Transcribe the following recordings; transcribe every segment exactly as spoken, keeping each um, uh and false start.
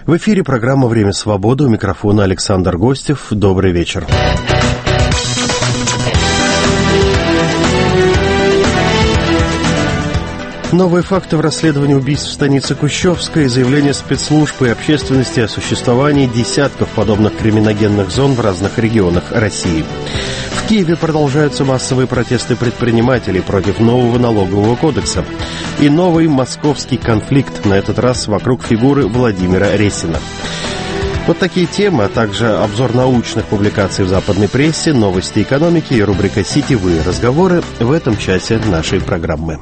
В эфире программа «Время свободы». У микрофона Александр Гостев. Добрый вечер. Новые факты в расследовании убийств в станице Кущевской, заявления спецслужб и общественности о существовании десятков подобных криминогенных зон в разных регионах России. В Киеве продолжаются массовые протесты предпринимателей против нового налогового кодекса. И новый московский конфликт, на этот раз вокруг фигуры Владимира Ресина. Вот такие темы, а также обзор научных публикаций в западной прессе, новости экономики и рубрика «Сетевые разговоры» в этом часе нашей программы.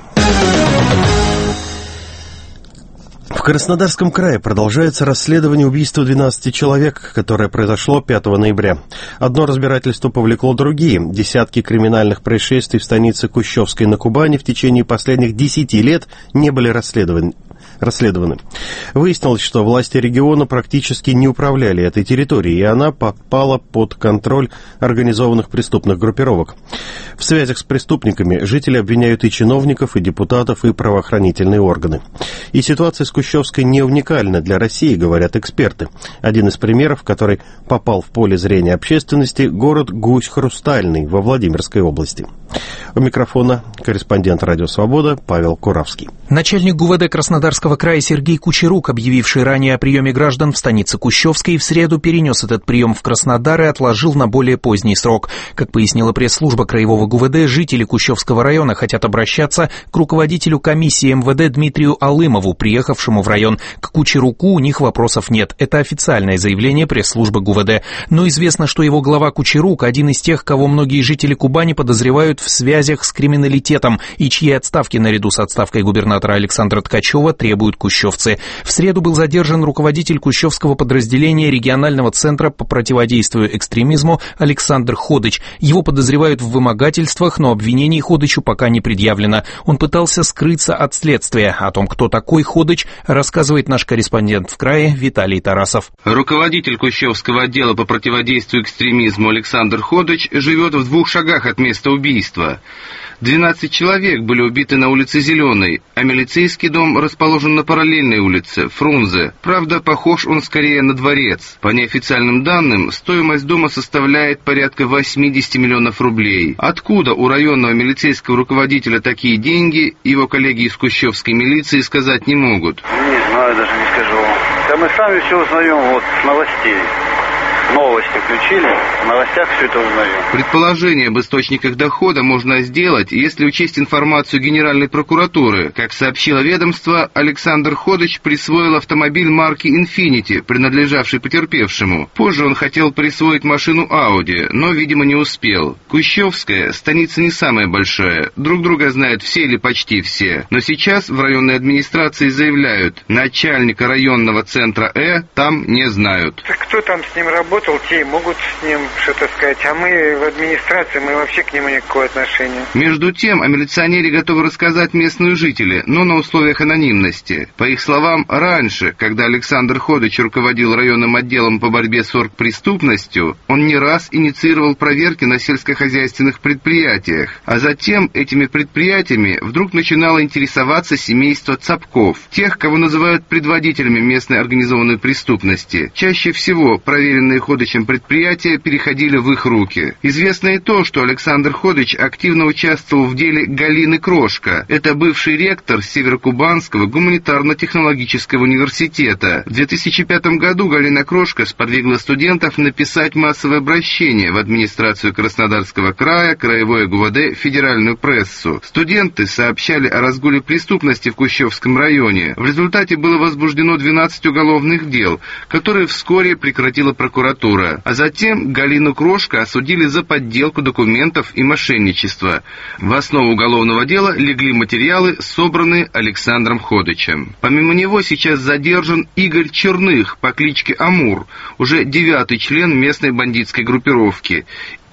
В Краснодарском крае продолжается расследование убийства двенадцати человек, которое произошло пятого ноября. Одно разбирательство повлекло другие. Десятки криминальных происшествий в станице Кущевской на Кубани в течение последних десяти лет не были расследованы. расследованы. Выяснилось, что власти региона практически не управляли этой территорией, и она попала под контроль организованных преступных группировок. В связях с преступниками жители обвиняют и чиновников, и депутатов, и правоохранительные органы. И ситуация с Кущевской не уникальна для России, говорят эксперты. Один из примеров, который попал в поле зрения общественности, город Гусь-Хрустальный во Владимирской области. У микрофона корреспондент «Радио Свобода» Павел Куравский. Начальник ГУВД Краснодарского края Сергей Кучерук, объявивший ранее о приеме граждан в станице Кущевской, в среду перенес этот прием в Краснодар и отложил на более поздний срок. Как пояснила пресс-служба краевого ГУВД, жители Кущевского района хотят обращаться к руководителю комиссии МВД Дмитрию Алымову, приехавшему в район. К Кучеруку у них вопросов нет. Это официальное заявление пресс-службы ГУВД. Но известно, что его глава Кучерук один из тех, кого многие жители Кубани подозревают в связях с криминалитетом и чьи отставки наряду с отставкой губернатора Александра Ткачева требуют кущевцы. В среду был задержан руководитель кущевского подразделения регионального центра по противодействию экстремизму Александр Ходыч. Его подозревают в вымогательствах, но обвинений Ходычу пока не предъявлено. Он пытался скрыться от следствия. О том, кто такой Ходыч, рассказывает наш корреспондент в крае Виталий Тарасов. Руководитель Кущевского отдела по противодействию экстремизму Александр Ходыч живет в двух шагах от места убийства. двенадцать человек были убиты на улице Зеленой, а милицейский дом расположен на параллельной улице, Фрунзе. Правда, похож он скорее на дворец. По неофициальным данным, стоимость дома составляет порядка восемьдесят миллионов рублей. Откуда у районного милицейского руководителя такие деньги, его коллеги из Кущевской милиции сказать не могут. Не знаю, даже не скажу. Да мы сами все узнаем вот с новостей. Новости включили, в новостях все это узнаем. Предположение об источниках дохода можно сделать, если учесть информацию Генеральной прокуратуры. Как сообщило ведомство, Александр Ходыч присвоил автомобиль марки Infiniti, принадлежавший потерпевшему. Позже он хотел присвоить машину Audi, но, видимо, не успел. Кущевская станица не самая большая, друг друга знают все или почти все. Но сейчас в районной администрации заявляют, начальника районного центра Э там не знают. Так кто там с ним работает? Те могут с ним что-то сказать, а мы в администрации, мы вообще к нему никакого отношения. Между тем, о милиционере готовы рассказать местные жители, но на условиях анонимности. По их словам, раньше, когда Александр Ходыч руководил районным отделом по борьбе с оргпреступностью, он не раз инициировал проверки на сельскохозяйственных предприятиях, а затем этими предприятиями вдруг начинало интересоваться семейство Цапков, тех, кого называют предводителями местной организованной преступности. Чаще всего проверенные Ходычем предприятия переходили в их руки. Известно и то, что Александр Ходыч активно участвовал в деле Галины Крошка. Это бывший ректор Северокубанского гуманитарно-технологического университета. В две тысячи пятом году Галина Крошка сподвигла студентов написать массовое обращение в администрацию Краснодарского края, краевое ГУВД, федеральную прессу. Студенты сообщали о разгуле преступности в Кущевском районе. В результате было возбуждено двенадцать уголовных дел, которые вскоре прекратила прокуратура. А затем Галину Крошка осудили за подделку документов и мошенничество. В основу уголовного дела легли материалы, собранные Александром Ходычем. Помимо него сейчас задержан Игорь Черных по кличке Амур, уже девятый член местной бандитской группировки.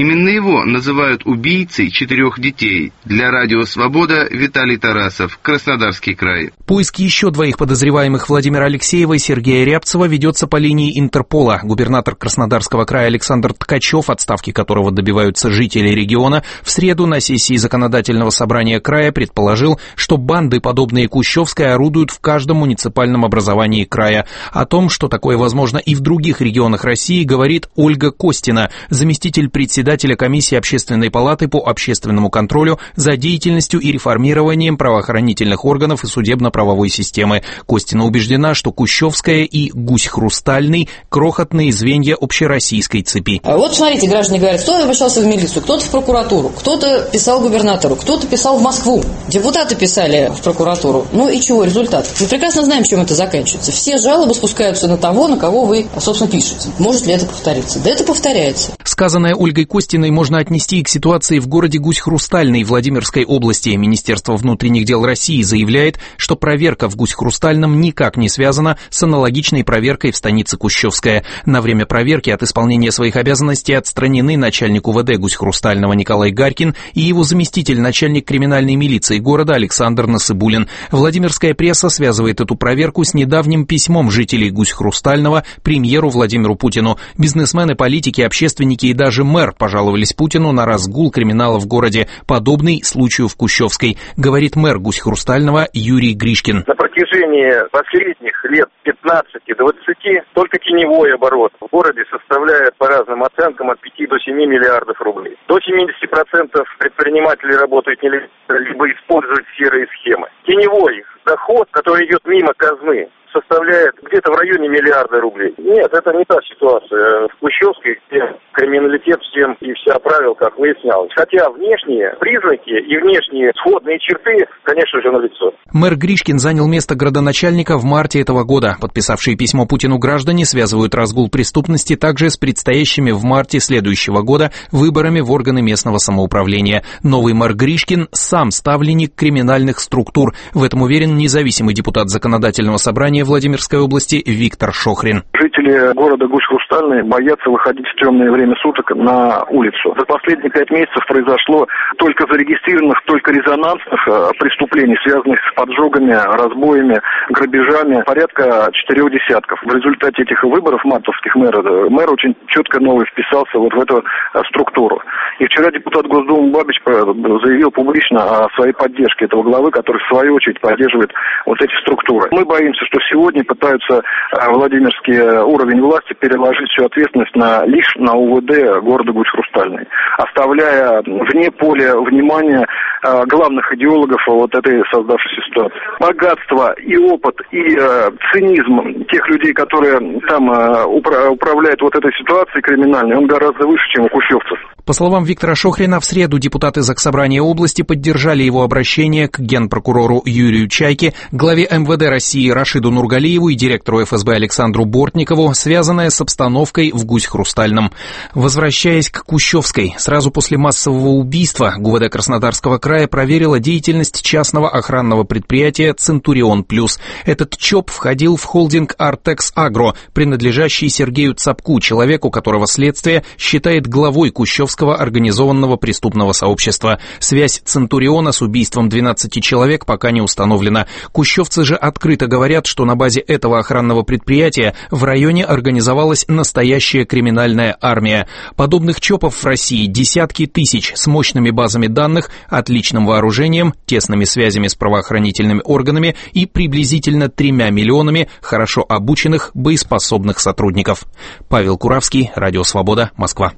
Именно его называют убийцей четырех детей. Для радио «Свобода» Виталий Тарасов, Краснодарский край. Поиск еще двоих подозреваемых Владимира Алексеева и Сергея Рябцева ведется по линии Интерпола. Губернатор Краснодарского края Александр Ткачев, отставки которого добиваются жители региона, в среду на сессии законодательного собрания края предположил, что банды, подобные Кущевской, орудуют в каждом муниципальном образовании края. О том, что такое возможно и в других регионах России, говорит Ольга Костина, заместитель председателя комиссии Общественной палаты по общественному контролю за деятельностью и реформированием правоохранительных органов и судебно-правовой системы. Костина убеждена, что Кущевская и Гусь Хрустальный – крохотные звенья общероссийской цепи. Вот смотрите, граждане говорят, кто обращался в милицию, кто-то в прокуратуру, кто-то писал губернатору, кто-то писал в Москву, депутаты писали в прокуратуру. Ну и чего, результат? Мы прекрасно знаем, чем это заканчивается. Все жалобы спускаются на того, на кого вы, собственно, пишете. Может ли это повториться? Да это повторяется. Сказанное Ольгой Костиной можно отнести и к ситуации в городе Гусь-Хрустальный Владимирской области. Министерство внутренних дел России заявляет, что проверка в Гусь-Хрустальном никак не связана с аналогичной проверкой в станице Кущевская. На время проверки от исполнения своих обязанностей отстранены начальник УВД Гусь-Хрустального Николай Гарькин и его заместитель, начальник криминальной милиции города Александр Насыбулин. Владимирская пресса связывает эту проверку с недавним письмом жителей Гусь-Хрустального премьеру Владимиру Путину. Бизнесмены, политики, общественники и даже мэр пожаловались Путину на разгул криминала в городе, подобный случаю в Кущевской, говорит мэр Гусь-Хрустального Юрий Гришкин. На протяжении последних лет пятнадцати-двадцати только теневой оборот в городе составляет по разным оценкам от пяти до семи миллиардов рублей. До семидесяти процентов предпринимателей работают нелегально, либо используют серые схемы. Теневой доход, который идет мимо казны, составляет где-то в районе миллиарда рублей. Нет, это не та ситуация в Кущевской, где криминалитет всем и вся правил, как выяснялось. Хотя внешние признаки и внешние сходные черты, конечно же, налицо. Мэр Гришкин занял место градоначальника в марте этого года. Подписавшие письмо Путину граждане связывают разгул преступности также с предстоящими в марте следующего года выборами в органы местного самоуправления. Новый мэр Гришкин сам ставленник криминальных структур. В этом уверен независимый депутат законодательного собрания Владимирской области Виктор Шохрин. Жители города Гусь-Хрустальный боятся выходить в темное время суток на улицу. За последние пять месяцев произошло только зарегистрированных, только резонансных преступлений, связанных с поджогами, разбоями, грабежами, порядка четырех десятков. В результате этих выборов мартовских мэра, мэр очень четко новый вписался вот в эту структуру. И вчера депутат Госдумы Бабич заявил публично о своей поддержке этого главы, который в свою очередь поддерживает вот эти структуры. Мы боимся, что сегодня пытаются Владимирский уровень власти переложить всю ответственность на, лишь на УВД города Гусь-Хрустальный, оставляя вне поля внимания главных идеологов вот этой создавшейся ситуации. Богатство и опыт, и э, цинизм тех людей, которые там э, упра- управляют вот этой ситуацией криминальной, он гораздо выше, чем у кущевцев. По словам Виктора Шохрина, в среду депутаты Заксобрания области поддержали его обращение к генпрокурору Юрию Чайке, главе эм вэ дэ России Рашиду Нургалиеву и директору эф эс бэ Александру Бортникову, связанное с обстановкой в Гусь-Хрустальном. Возвращаясь к Кущевской, сразу после массового убийства ГУВД Краснодарского края проверила деятельность частного охранного предприятия «Центурион Плюс». Этот ЧОП входил в холдинг «Артекс Агро», принадлежащий Сергею Цапку, человеку, которого следствие считает главой Кущевского организованного преступного сообщества. Связь «Центуриона» с убийством двенадцати человек пока не установлена. Кущевцы же открыто говорят, что на базе этого охранного предприятия в районе организовалась настоящая криминальная армия. Подобных ЧОПов в России десятки тысяч с мощными базами данных, отличным вооружением, тесными связями с правоохранительными органами и приблизительно тремя миллионами хорошо обученных, боеспособных сотрудников. Павел Куравский, Радио Свобода, Москва.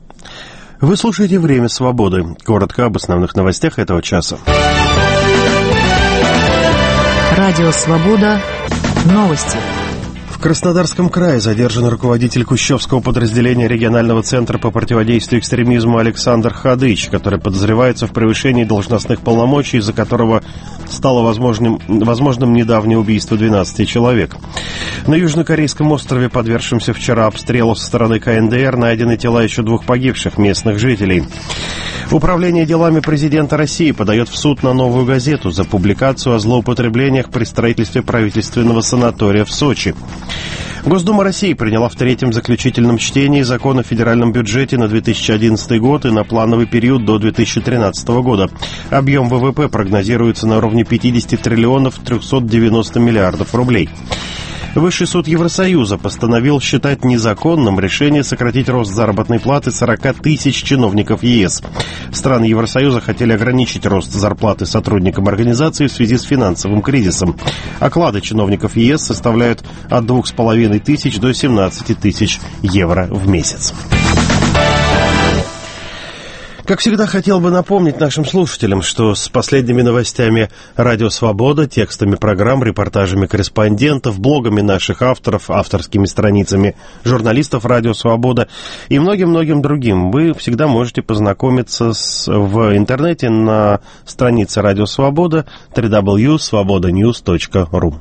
Вы слушаете «Время свободы». Коротко об основных новостях этого часа. Радио Свобода. Новости. В Краснодарском крае задержан руководитель Кущевского подразделения регионального центра по противодействию экстремизму Александр Хадыч, который подозревается в превышении должностных полномочий, из-за которого стало возможным, возможным недавнее убийство двенадцати человек. На южнокорейском острове, подвергшемся вчера обстрелу со стороны ка эн дэ эр, найдены тела еще двух погибших местных жителей. Управление делами президента России подает в суд на «Новую газету» за публикацию о злоупотреблениях при строительстве правительственного санатория в Сочи. Госдума России приняла в третьем заключительном чтении закон о федеральном бюджете на две тысячи одиннадцатый год и на плановый период до две тысячи тринадцатого года. Объем ВВП прогнозируется на уровне пятьдесят триллионов триста девяносто миллиардов рублей. Высший суд Евросоюза постановил считать незаконным решение сократить рост заработной платы сорок тысяч чиновников ЕС. Страны Евросоюза хотели ограничить рост зарплаты сотрудникам организации в связи с финансовым кризисом. Оклады чиновников ЕС составляют от двух с половиной тысяч до семнадцати тысяч евро в месяц. Как всегда, хотел бы напомнить нашим слушателям, что с последними новостями «Радио Свобода», текстами программ, репортажами корреспондентов, блогами наших авторов, авторскими страницами журналистов «Радио Свобода» и многим-многим другим вы всегда можете познакомиться с, в интернете на странице «Радио Свобода» дабл ю дабл ю дабл ю точка свобода ньюс точка ру.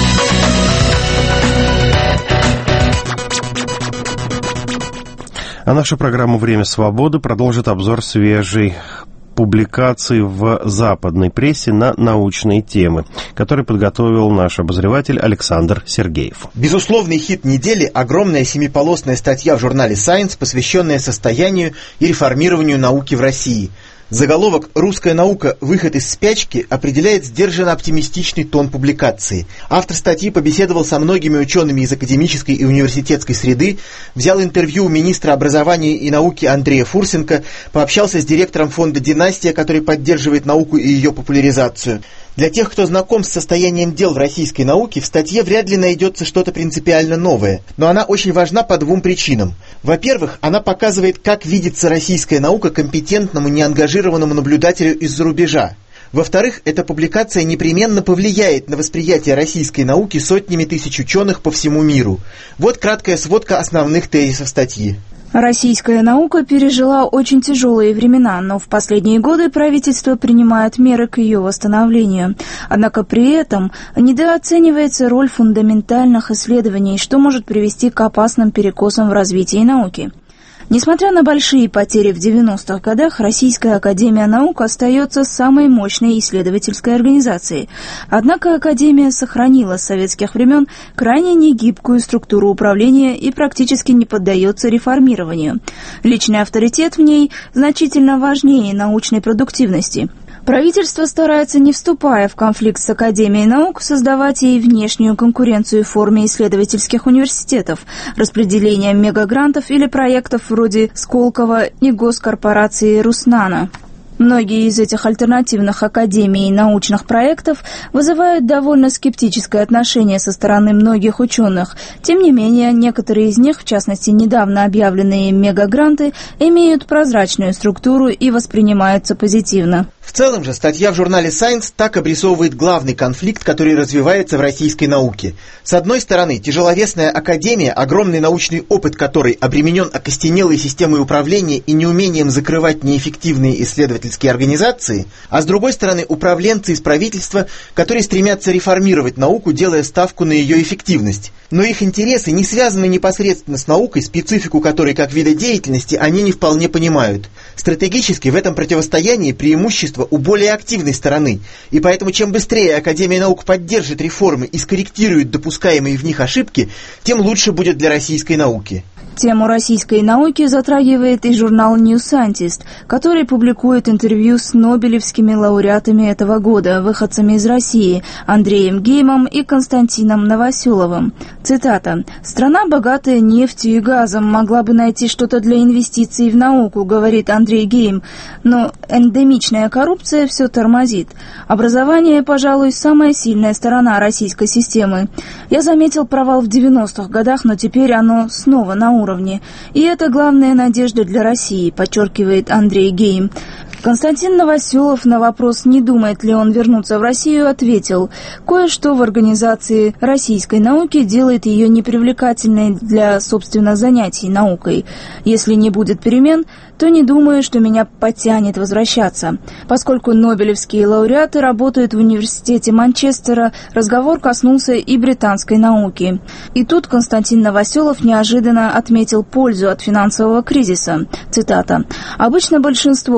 А нашу программу «Время свободы» продолжит обзор свежей публикации в западной прессе на научные темы, который подготовил наш обозреватель Александр Сергеев. Безусловный хит недели – огромная семиполосная статья в журнале Science, посвященная состоянию и реформированию науки в России. Заголовок «Русская наука. Выход из спячки» определяет сдержанно оптимистичный тон публикации. Автор статьи побеседовал со многими учеными из академической и университетской среды, взял интервью у министра образования и науки Андрея Фурсенко, пообщался с директором фонда «Династия», который поддерживает науку и ее популяризацию. Для тех, кто знаком с состоянием дел в российской науке, в статье вряд ли найдется что-то принципиально новое, но она очень важна по двум причинам. Во-первых, она показывает, как видится российская наука компетентному, неангажированному наблюдателю из-за рубежа. Во-вторых, эта публикация непременно повлияет на восприятие российской науки сотнями тысяч ученых по всему миру. Вот краткая сводка основных тезисов статьи. Российская наука пережила очень тяжелые времена, но в последние годы правительство принимает меры к ее восстановлению. Однако при этом недооценивается роль фундаментальных исследований, что может привести к опасным перекосам в развитии науки. Несмотря на большие потери в девяностых годах, Российская академия наук остается самой мощной исследовательской организацией. Однако Академия сохранила с советских времен крайне негибкую структуру управления и практически не поддается реформированию. Личный авторитет в ней значительно важнее научной продуктивности. Правительство старается, не вступая в конфликт с Академией наук, создавать ей внешнюю конкуренцию в форме исследовательских университетов, распределением мегагрантов или проектов вроде Сколково и госкорпорации Руснана. Многие из этих альтернативных академий и научных проектов вызывают довольно скептическое отношение со стороны многих ученых. Тем не менее, некоторые из них, в частности, недавно объявленные мегагранты, имеют прозрачную структуру и воспринимаются позитивно. В целом же статья в журнале Science так обрисовывает главный конфликт, который развивается в российской науке. С одной стороны, тяжеловесная академия, огромный научный опыт которой обременен окостенелой системой управления и неумением закрывать неэффективные исследовательские организации, а с другой стороны, управленцы из правительства, которые стремятся реформировать науку, делая ставку на ее эффективность. Но их интересы не связаны непосредственно с наукой, специфику которой как вида деятельности они не вполне понимают. Стратегически в этом противостоянии преимущество у более активной стороны, и поэтому чем быстрее Академия наук поддержит реформы и скорректирует допускаемые в них ошибки, тем лучше будет для российской науки. Тему российской науки затрагивает и журнал New Scientist, который публикует интервью с нобелевскими лауреатами этого года, выходцами из России, Андреем Геймом и Константином Новоселовым. Цитата. «Страна, богатая нефтью и газом, могла бы найти что-то для инвестиций в науку, говорит Андрей Гейм, но эндемичная коррупция все тормозит. Образование, пожалуй, самая сильная сторона российской системы. Я заметил провал в девяностых годах, но теперь оно снова на уровне. И это главная надежда для России», подчеркивает Андрей Гейм. Константин Новоселов на вопрос, не думает ли он вернуться в Россию, ответил: «Кое-что в организации российской науки делает ее непривлекательной для, собственно, занятий наукой. Если не будет перемен, то не думаю, что меня потянет возвращаться. Поскольку нобелевские лауреаты работают в университете Манчестера, разговор коснулся и британской науки». И тут Константин Новоселов неожиданно отметил пользу от финансового кризиса. Цитата. «Обычно большинство выпускников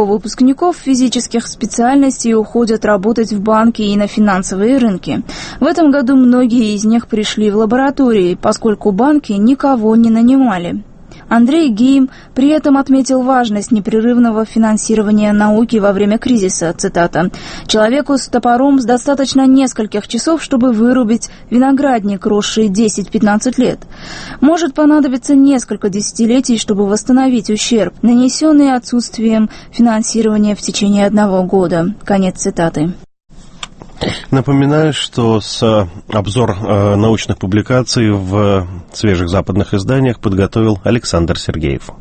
выпускников физических специальностей уходят работать в банки и на финансовые рынки. В этом году многие из них пришли в лаборатории, поскольку банки никого не нанимали. Андрей Гейм при этом отметил важность непрерывного финансирования науки во время кризиса. Цитата. «Человеку с топором достаточно нескольких часов, чтобы вырубить виноградник, росший десять-пятнадцать лет. Может понадобиться несколько десятилетий, чтобы восстановить ущерб, нанесенный отсутствием финансирования в течение одного года». Конец цитаты. Напоминаю, что с обзор э, научных публикаций в свежих западных изданиях подготовил Александр Сергеев.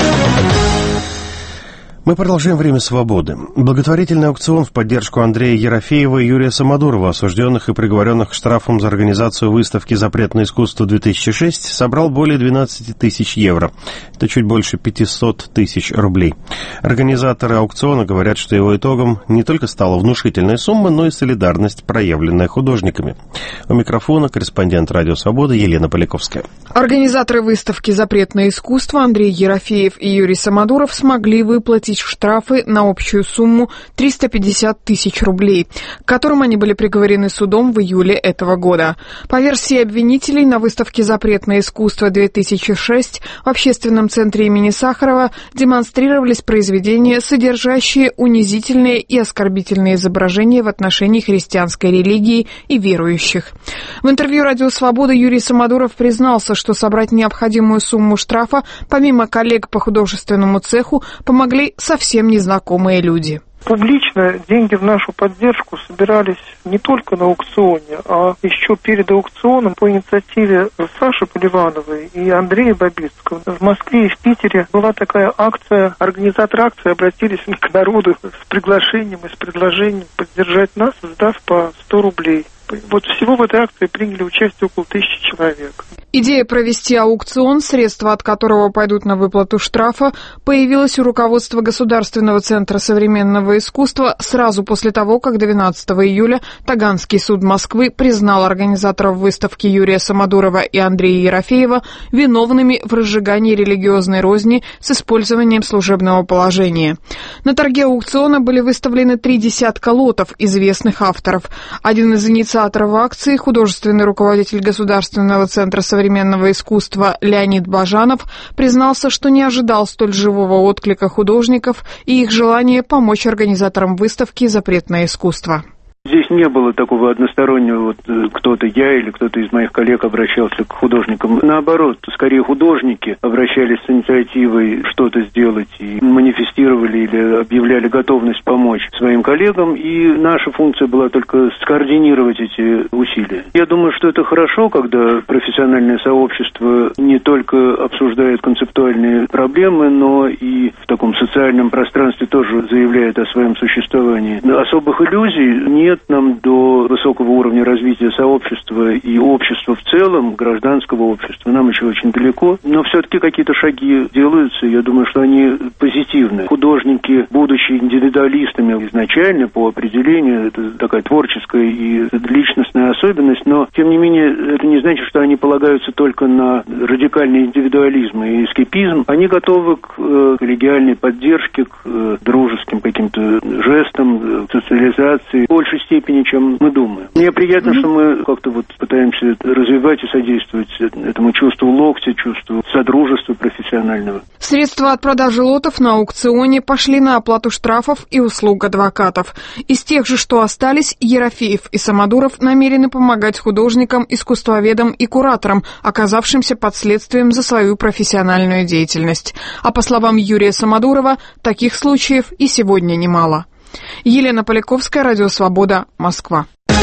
Мы продолжаем «Время свободы». Благотворительный аукцион в поддержку Андрея Ерофеева и Юрия Самодурова, осужденных и приговоренных к штрафам за организацию выставки «Запрет на искусство-две тысячи шесть», собрал более двенадцать тысяч евро. Это чуть больше пятьсот тысяч рублей. Организаторы аукциона говорят, что его итогом не только стала внушительная сумма, но и солидарность, проявленная художниками. У микрофона корреспондент «Радио Свобода» Елена Поляковская. Организаторы выставки «Запрет на искусство» Андрей Ерофеев и Юрий Самодуров смогли выплатить штрафы на общую сумму триста пятьдесят тысяч рублей, к которым они были приговорены судом в июле этого года. По версии обвинителей, на выставке «Запрет на искусство-две тысячи шесть» в общественном центре имени Сахарова демонстрировались произведения, содержащие унизительные и оскорбительные изображения в отношении христианской религии и верующих. В интервью «Радио Свобода» Юрий Самодуров признался, что собрать необходимую сумму штрафа, помимо коллег по художественному цеху, помогли совсем незнакомые люди. Публично деньги в нашу поддержку собирались не только на аукционе, а еще перед аукционом по инициативе Саши Поливановой и Андрея Бабицкого. В Москве и в Питере была такая акция. Организаторы акции обратились к народу с приглашением и с предложением поддержать нас, сдав по сто рублей. Вот всего в этой акции приняли участие около тысячи человек. Идея провести аукцион, средства от которого пойдут на выплату штрафа, появилась у руководства Государственного центра современного искусства сразу после того, как двенадцатого июля Таганский суд Москвы признал организаторов выставки Юрия Самодурова и Андрея Ерофеева виновными в разжигании религиозной розни с использованием служебного положения. На торге аукциона были выставлены три десятка лотов известных авторов. Один из инициаторов акции, художественный руководитель Государственного центра современного искусства Леонид Бажанов, признался, что не ожидал столь живого отклика художников и их желания помочь организаторам выставки «Запрет на искусство». Здесь не было такого одностороннего, вот кто-то я или кто-то из моих коллег обращался к художникам. Наоборот, скорее художники обращались с инициативой что-то сделать и манифестировали или объявляли готовность помочь своим коллегам, и наша функция была только скоординировать эти усилия. Я думаю, что это хорошо, когда профессиональное сообщество не только обсуждает концептуальные проблемы, но и в таком социальном пространстве тоже заявляет о своем существовании. Особых иллюзий нет нам до высокого уровня развития сообщества и общества в целом, гражданского общества. Нам еще очень далеко, но все-таки какие-то шаги делаются, я думаю, что они позитивны. Художники, будучи индивидуалистами изначально, по определению, это такая творческая и личностная особенность, но, тем не менее, это не значит, что они полагаются только на радикальный индивидуализм и эскепизм. Они готовы к э, коллегиальной поддержке, к э, дружеским каким-то жестам, э, социализации, в большей степени, чем мы думаем. Мне приятно, mm-hmm. что мы как-то вот пытаемся развивать и содействовать этому чувству локтя, чувству содружества профессионального. Средства от продажи лотов на аукционе пошли на оплату штрафов и услуг адвокатов. Из тех же, что остались, Ерофеев и Самодуров намерены помогать художникам, искусствоведам и кураторам, оказавшимся под следствием за свою профессиональную деятельность. А по словам Юрия Самодурова, таких случаев и сегодня немало. Елена Поляковская, Радио Свобода, Москва.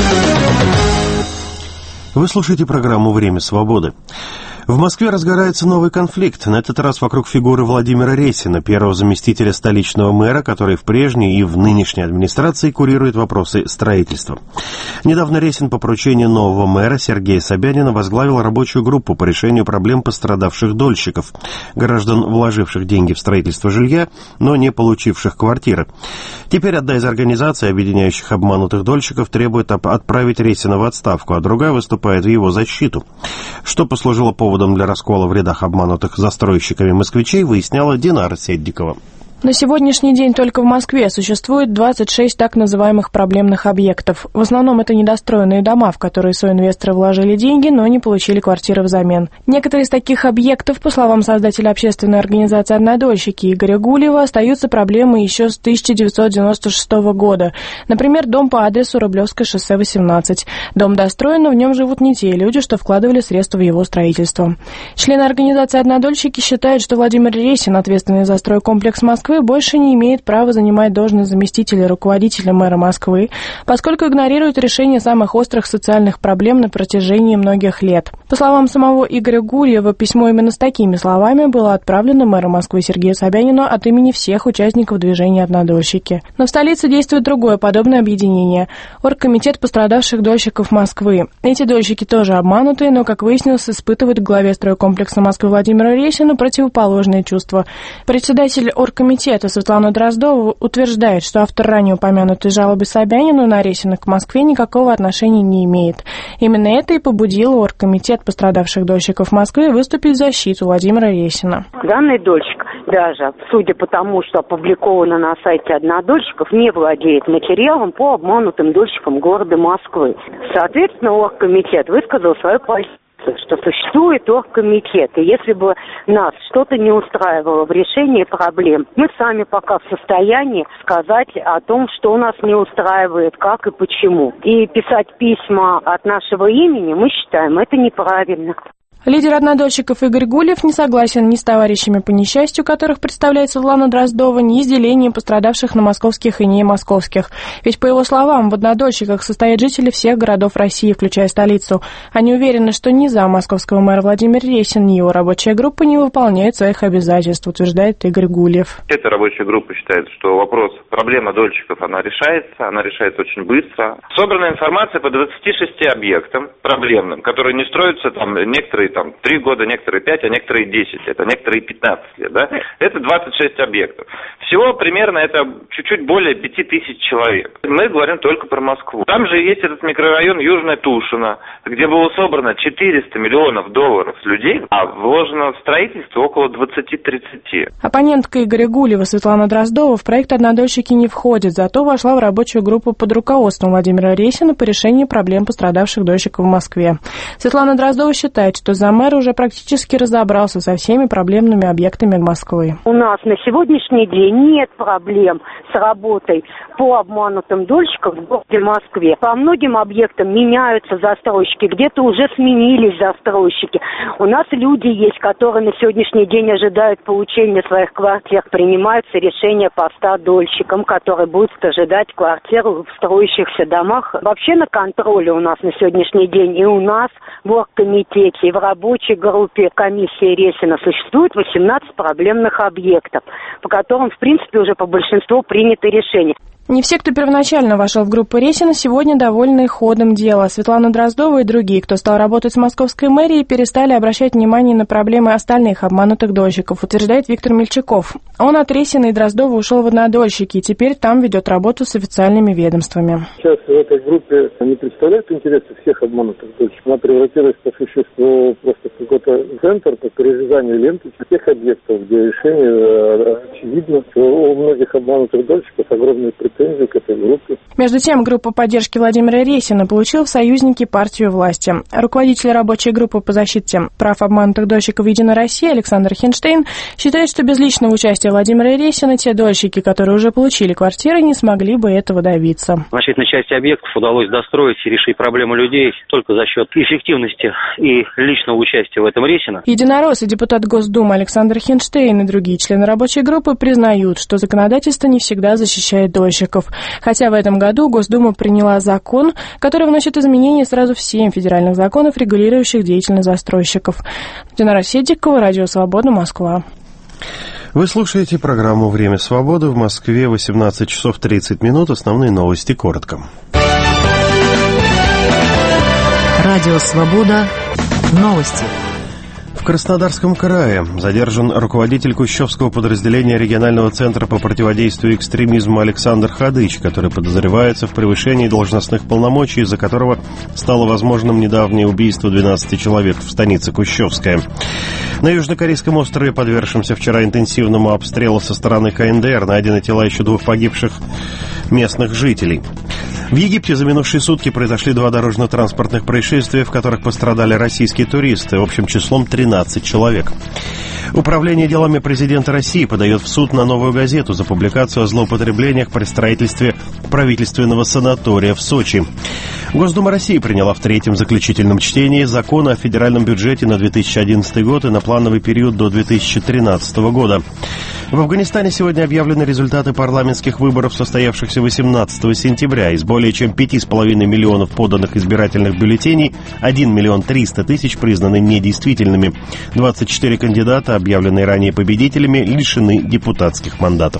Вы слушаете программу «Время свободы». В Москве разгорается новый конфликт, на этот раз вокруг фигуры Владимира Ресина, первого заместителя столичного мэра, который в прежней и в нынешней администрации курирует вопросы строительства. Недавно Ресин по поручению нового мэра Сергея Собянина возглавил рабочую группу по решению проблем пострадавших дольщиков, граждан, вложивших деньги в строительство жилья, но не получивших квартиры. Теперь одна из организаций, объединяющих обманутых дольщиков, требует отправить Ресина в отставку, а другая выступает в его защиту. Что послужило поводом для раскола в рядах обманутых застройщиками москвичей, выясняла Динара Седдикова. На сегодняшний день только в Москве существует двадцать шесть так называемых проблемных объектов. В основном это недостроенные дома, в которые соинвесторы вложили деньги, но не получили квартиры взамен. Некоторые из таких объектов, по словам создателя общественной организации «Однодольщики» Игоря Гулиева, остаются проблемой еще с тысяча девятьсот девяносто шестого года. Например, дом по адресу Рублевское шоссе восемнадцать. Дом достроен, но в нем живут не те люди, что вкладывали средства в его строительство. Члены организации «Однодольщики» считают, что Владимир Ресин, ответственный за стройкомплекс Москвы, больше не имеет права занимать должность заместителя руководителя мэра Москвы, поскольку игнорирует решение самых острых социальных проблем на протяжении многих лет. По словам самого Игоря Гулиева, письмо именно с такими словами было отправлено мэру Москвы Сергею Собянину от имени всех участников движения «Однодольщики». Но в столице действует другое подобное объединение – Оргкомитет пострадавших дольщиков Москвы. Эти дольщики тоже обманутые, но, как выяснилось, испытывают к главе стройкомплекса Москвы Владимиру Ресину противоположные чувства. Председатель Оргкомитета Светлана Дроздова утверждает, что автор ранее упомянутой жалобы Собянину на Ресина к Москве никакого отношения не имеет. Именно это и побудило Оргкомитет пострадавших дольщиков Москвы выступить в защиту Владимира Ресина. Данный дольщик даже, судя по тому, что опубликовано на сайте «Однодольщиков», не владеет материалом по обманутым дольщикам города Москвы. Соответственно, Оргкомитет высказал свою позицию, что существует оргкомитет, и если бы нас что-то не устраивало в решении проблем, мы сами пока в состоянии сказать о том, что у нас не устраивает, как и почему. И писать письма от нашего имени, мы считаем, это неправильно. Лидер однодольщиков Игорь Гулиев не согласен ни с товарищами по несчастью, которых представляет Светлана Дроздова, ни с делением пострадавших на московских и не московских. Ведь, по его словам, в однодольщиках состоят жители всех городов России, включая столицу. Они уверены, что ни зам московского мэра Владимир Ресин, ни его рабочая группа не выполняют своих обязательств, утверждает Игорь Гулиев. Эта рабочая группа считает, что вопрос, проблема дольщиков, она решается, она решается очень быстро. Собрана информация по двадцати шести объектам проблемным, которые не строятся там некоторые там три года, некоторые пять, а некоторые десять лет, а некоторые пятнадцать лет, да? Это двадцать шесть объектов. Всего примерно это чуть-чуть более пяти тысяч человек. Мы говорим только про Москву. Там же есть этот микрорайон Южная Тушино, где было собрано четыреста миллионов долларов с людей, а вложено в строительство около двадцать-тридцать. Оппонентка Игоря Гулиева Светлана Дроздова в проект «Однодольщики» не входит, зато вошла в рабочую группу под руководством Владимира Ресина по решению проблем пострадавших дольщиков в Москве. Светлана Дроздова считает, что за мэр уже практически разобрался со всеми проблемными объектами Москвы. У нас на сегодняшний день нет проблем с работой по обманутым дольщикам в городе Москве. По многим объектам меняются застройщики, где-то уже сменились застройщики. У нас люди есть, которые на сегодняшний день ожидают получения своих квартир. Принимаются решения по ста дольщикам, которые будут ожидать квартиру в строящихся домах. Вообще на контроле у нас на сегодняшний день и у нас в оргкомитете, и в рабочей группе комиссии Ресина существует восемнадцать проблемных объектов, по которым, в принципе, уже по большинству приняты решения. Не все, кто первоначально вошел в группу Ресина, сегодня довольны ходом дела. Светлана Дроздова и другие, кто стал работать в московской мэрии, перестали обращать внимание на проблемы остальных обманутых дольщиков, утверждает Виктор Мельчаков. Он от Ресина и Дроздова ушел в однодольщики и теперь там ведет работу с официальными ведомствами. Сейчас в этой группе не представляют интересы всех обманутых дольщиков. Она превратилась по существу просто в какой-то центр по перерезанию ленты всех объектов, где решение очевидно, что у многих обманутых дольщиков огромные претензии к этой группе. Между тем, группа поддержки Владимира Ресина получила в союзники партию власти. Руководитель рабочей группы по защите прав обманутых дольщиков «Единой России» Александр Хинштейн считает, что без личного участия Владимира Ресина те дольщики, которые уже получили квартиры, не смогли бы этого добиться. Значительной части объектов удалось достроить и решить проблемы людей только за счет эффективности и личного участия в этом Ресина. Единорос и депутат Госдумы Александр Хинштейн и другие члены рабочей группы признают, что законодательство не всегда защищает дольщиков. Хотя в этом году Госдума приняла закон, который вносит изменения сразу в семь федеральных законов, регулирующих деятельность застройщиков. Динара Седикова, Радио Свобода, Москва. Вы слушаете программу «Время свободы». В Москве восемнадцать часов тридцать минут. Основные новости коротко. Радио Свобода. Новости. В Краснодарском крае задержан руководитель Кущевского подразделения регионального центра по противодействию экстремизму Александр Ходыч, который подозревается в превышении должностных полномочий, из-за которого стало возможным недавнее убийство двенадцати человек в станице Кущевская. На южнокорейском острове, подвергшемся вчера интенсивному обстрелу со стороны ка эн дэ эр, найдены тела еще двух погибших местных жителей. В Египте за минувшие сутки произошли два дорожно-транспортных происшествия, в которых пострадали российские туристы, общим числом тринадцать человек. Управление делами президента России подает в суд на «Новую газету» за публикацию о злоупотреблениях при строительстве правительственного санатория в Сочи. Госдума России приняла в третьем заключительном чтении закон о федеральном бюджете на две тысячи одиннадцатый год и на плановый период до две тысячи тринадцатого года. В Афганистане сегодня объявлены результаты парламентских выборов, состоявшихся восемнадцатого сентября. Из более чем пяти с половиной миллионов поданных избирательных бюллетеней один миллион триста тысяч признаны недействительными. двадцать четыре кандидата, объявленные ранее победителями, лишены депутатских мандатов.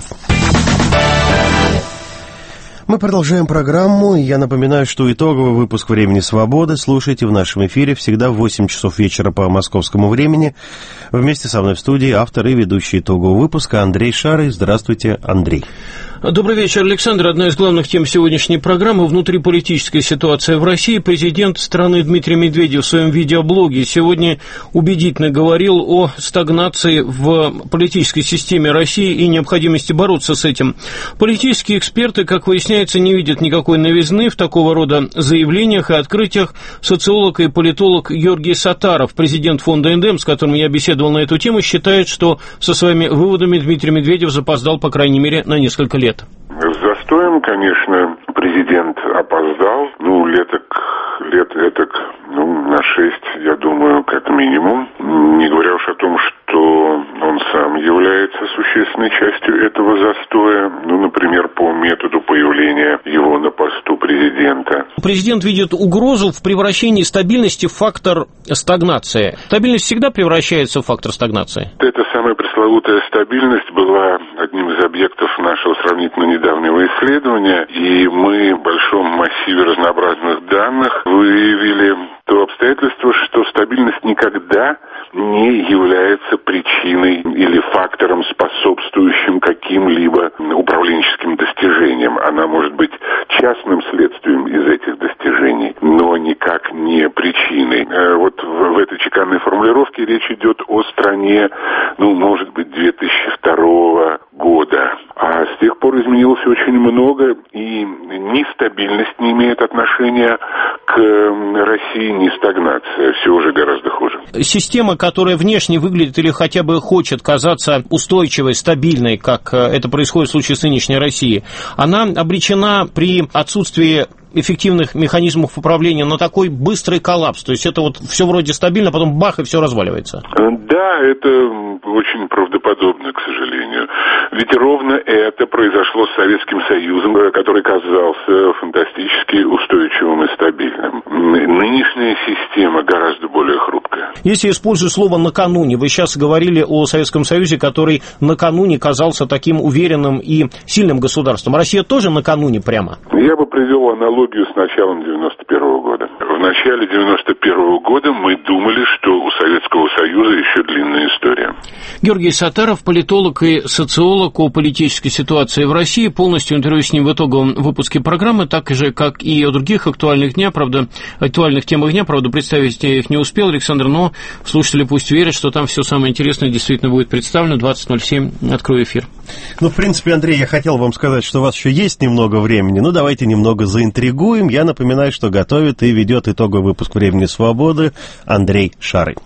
Мы продолжаем программу, и я напоминаю, что итоговый выпуск «Времени свободы» слушайте в нашем эфире всегда в восемь часов вечера по московскому времени. Вместе со мной в студии автор и ведущий итогового выпуска Андрей Шарый. Здравствуйте, Андрей. Добрый вечер, Александр. Одна из главных тем сегодняшней программы – внутриполитическая ситуация в России. Президент страны Дмитрий Медведев в своем видеоблоге сегодня убедительно говорил о стагнации в политической системе России и необходимости бороться с этим. Политические эксперты, как выясняется, не видят никакой новизны в такого рода заявлениях и открытиях. Социолог и политолог Георгий Саттаров, президент фонда «Эндем», с которым я беседовал на эту тему, считает, что со своими выводами Дмитрий Медведев запоздал, по крайней мере, на несколько лет. С застоем, конечно, президент опоздал, ну, леток, лет этак, ну, на шесть, я думаю, как минимум. Не говоря уж о том, что он сам является существенной частью этого застоя, ну, например, по методу появления его на посту президента. Президент видит угрозу в превращении стабильности в фактор стагнации. Стабильность всегда превращается в фактор стагнации? Эта самая пресловутая стабильность была одним из объектов нашего сравнительно недавнего исследования, и мы в большом массиве разнообразных данных выявили то обстоятельство, что стабильность никогда не является причиной или фактором, способствующим каким-либо управленческим достижениям. Она может быть частным следствием из этих достижений, но никак не причиной. Вот в этой чеканной формулировке речь идет о стране, ну, может быть, две тысячи второго года. А с тех пор изменилось очень много, и ни стабильность не имеет отношения к России, ни стагнация. Все уже гораздо хуже. Система, которая внешне выглядит или хотя бы хочет казаться устойчивой, стабильной, как это происходит в случае с нынешней Россией, она обречена при отсутствии эффективных механизмов управления на такой быстрый коллапс. То есть это вот все вроде стабильно, потом бах, и все разваливается. Да, это очень правдоподобно, к сожалению. Ведь ровно это произошло с Советским Союзом, который казался фантастически устойчивым и стабильным. Нынешняя система гораздо более хрупкая. Если использую слово «накануне», вы сейчас говорили о Советском Союзе, который накануне казался таким уверенным и сильным государством. Россия тоже накануне прямо? Я бы привел аналогию с началом девяносто первого года. В начале девяносто первого года мы думали, что у Советского Союза еще длинная история. Георгий Саттаров, политолог и социолог о политической ситуации в России. Полностью интервью с ним в итоговом выпуске программы, так же, как и о других актуальных дня, правда, актуальных темах дня, правда, представить я их не успел, Александр, но слушатели пусть верят, что там все самое интересное действительно будет представлено. двадцать ноль семь, открою эфир. Ну, в принципе, Андрей, я хотел вам сказать, что у вас еще есть немного времени, ну, давайте немного заинтригуем. Я напоминаю, что готовит и ведет итоговый выпуск «Времени свободы» Андрей Шарый.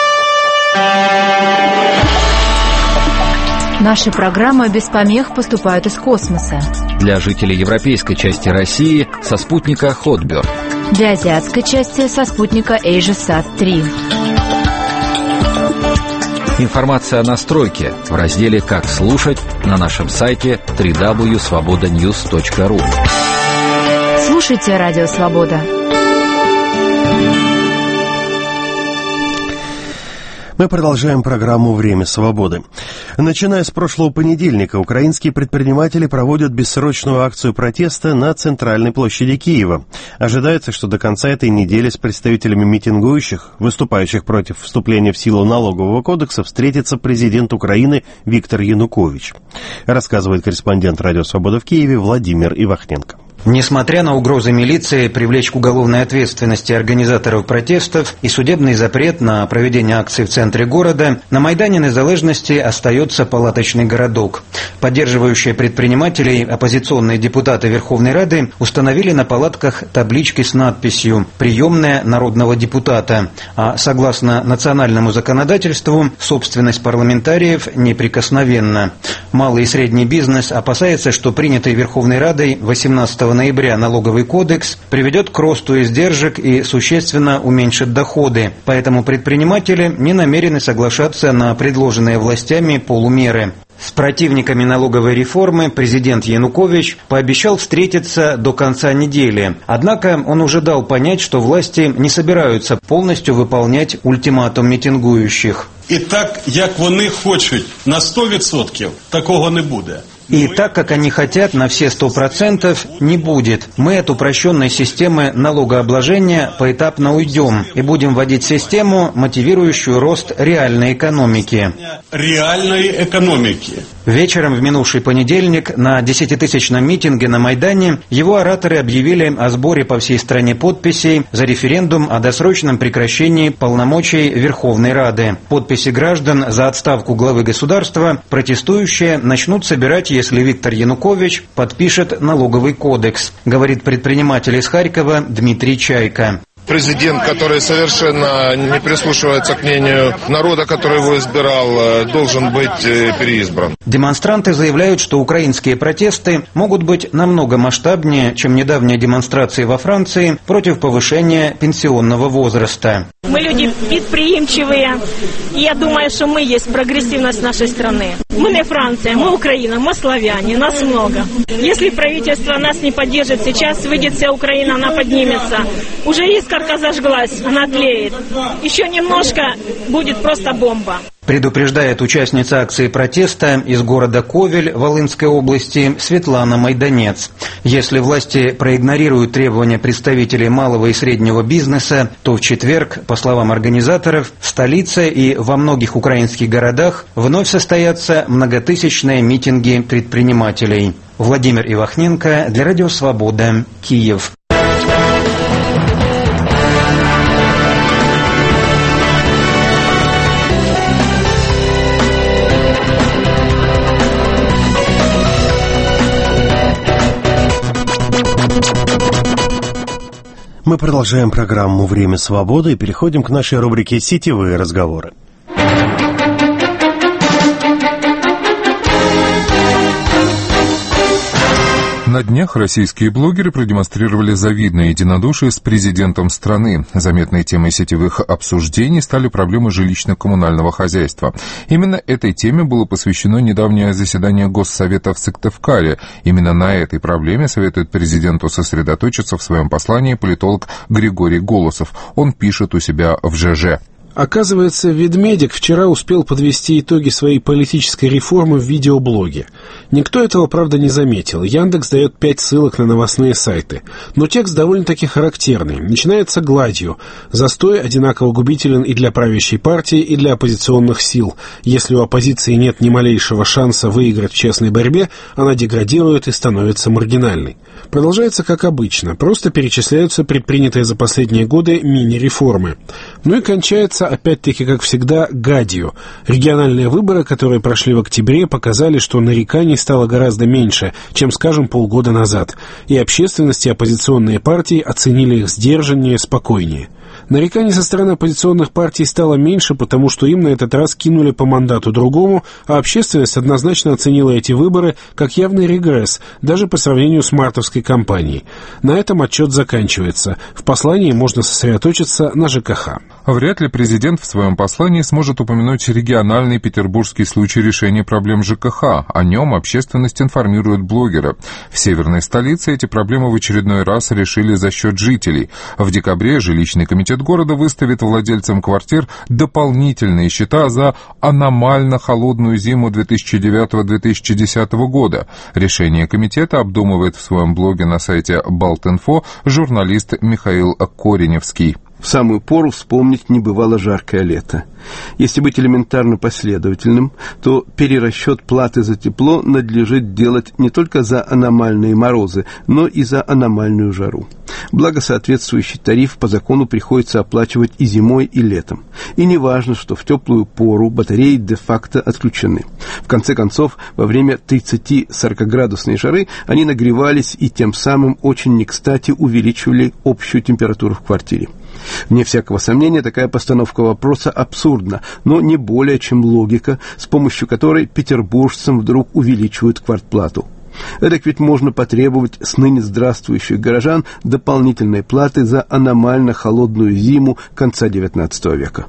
Наши программы без помех поступают из космоса. Для жителей европейской части России со спутника Хотберг. Для азиатской части со спутника AsiaSat три. Информация о настройке в разделе «Как слушать» на нашем сайте дабл ю дабл ю дабл ю точка свобода ньюс точка ру. Слушайте Радио Свобода. Мы продолжаем программу «Время свободы». Начиная с прошлого понедельника, украинские предприниматели проводят бессрочную акцию протеста на центральной площади Киева. Ожидается, что до конца этой недели с представителями митингующих, выступающих против вступления в силу налогового кодекса, встретится президент Украины Виктор Янукович. Рассказывает корреспондент «Радио Свобода» в Киеве Владимир Ивахненко. Несмотря на угрозы милиции привлечь к уголовной ответственности организаторов протестов и судебный запрет на проведение акций в центре города, на Майдане Незалежности остается палаточный городок. Поддерживающие предпринимателей оппозиционные депутаты Верховной Рады установили на палатках таблички с надписью «Приемная народного депутата», а согласно национальному законодательству собственность парламентариев неприкосновенна. Малый и средний бизнес опасается, что принятый Верховной Радой восемнадцатого ноября налоговый кодекс приведет к росту издержек и существенно уменьшит доходы, поэтому предприниматели не намерены соглашаться на предложенные властями полумеры. С противниками налоговой реформы президент Янукович пообещал встретиться до конца недели. Однако он уже дал понять, что власти не собираются полностью выполнять ультиматум мітингуючих. І так, як вони хочуть на сто відсотків, такого не буде. И так, как они хотят, на все сто процентов не будет. Мы от упрощенной системы налогообложения поэтапно уйдем и будем вводить систему, мотивирующую рост реальной экономики. Реальной экономики. Вечером в минувший понедельник на десятитысячном митинге на Майдане его ораторы объявили о сборе по всей стране подписей за референдум о досрочном прекращении полномочий Верховной Рады. Подписи граждан за отставку главы государства протестующие начнут собирать, если Виктор Янукович подпишет налоговый кодекс, говорит предприниматель из Харькова Дмитрий Чайка. Президент, который совершенно не прислушивается к мнению народа, который его избирал, должен быть переизбран. Демонстранты заявляют, что украинские протесты могут быть намного масштабнее, чем недавние демонстрации во Франции против повышения пенсионного возраста. Мы люди предприимчивые, и я думаю, что мы есть прогрессивность нашей страны. Мы не Франция, мы Украина, мы славяне, нас много. Если правительство нас не поддержит сейчас, выйдет вся Украина, она поднимется. Уже искорка зажглась, она тлеет. Еще немножко, будет просто бомба. Предупреждает участница акции протеста из города Ковель Волынской области Светлана Майданец. Если власти проигнорируют требования представителей малого и среднего бизнеса, то в четверг, по словам организаторов, в столице и во многих украинских городах вновь состоятся многотысячные митинги предпринимателей. Владимир Ивахненко для Радио Свобода, Киев. Мы продолжаем программу «Время свободы» и переходим к нашей рубрике «Сетевые разговоры». На днях российские блогеры продемонстрировали завидное единодушие с президентом страны. Заметной темой сетевых обсуждений стали проблемы жилищно-коммунального хозяйства. Именно этой теме было посвящено недавнее заседание Госсовета в Сыктывкаре. Именно на этой проблеме советует президенту сосредоточиться в своем послании политолог Григорий Голосов. Он пишет у себя в ЖЖ. Оказывается, Ведмедик вчера успел подвести итоги своей политической реформы в видеоблоге. Никто этого, правда, не заметил. Яндекс дает пять ссылок на новостные сайты. Но текст довольно-таки характерный. Начинается гладью. Застой одинаково губителен и для правящей партии, и для оппозиционных сил. Если у оппозиции нет ни малейшего шанса выиграть в честной борьбе, она деградирует и становится маргинальной. Продолжается как обычно. Просто перечисляются предпринятые за последние годы мини-реформы. Ну и кончается опять-таки, как всегда, гадью. Региональные выборы, которые прошли в октябре, показали, что нареканий стало гораздо меньше, чем, скажем, полгода назад, и общественность и оппозиционные партии оценили их сдержаннее, спокойнее. Нареканий со стороны оппозиционных партий стало меньше, потому что им на этот раз кинули по мандату другому, а общественность однозначно оценила эти выборы как явный регресс, даже по сравнению с мартовской кампанией. На этом отчет заканчивается. В послании можно сосредоточиться на ЖКХ. Вряд ли президент в своем послании сможет упомянуть региональный петербургский случай решения проблем ЖКХ. О нем общественность информирует блогера. В северной столице эти проблемы в очередной раз решили за счет жителей. В декабре жилищный комитет комитет города выставит владельцам квартир дополнительные счета за аномально холодную зиму две тысячи девятого - две тысячи десятого года. Решение комитета обдумывает в своем блоге на сайте Балт.инфо журналист Михаил Кореневский. В самую пору вспомнить небывало жаркое лето. Если быть элементарно последовательным, то перерасчет платы за тепло надлежит делать не только за аномальные морозы, но и за аномальную жару. Благо, соответствующий тариф по закону приходится оплачивать и зимой, и летом. И не важно, что в теплую пору батареи де-факто отключены. В конце концов, во время тридцати-сорокаградусной жары они нагревались и тем самым очень не кстати увеличивали общую температуру в квартире. Вне всякого сомнения, такая постановка вопроса абсурдна, но не более чем логика, с помощью которой петербуржцам вдруг увеличивают квартплату. Эдак ведь можно потребовать с ныне здравствующих горожан дополнительной платы за аномально холодную зиму конца девятнадцатого века.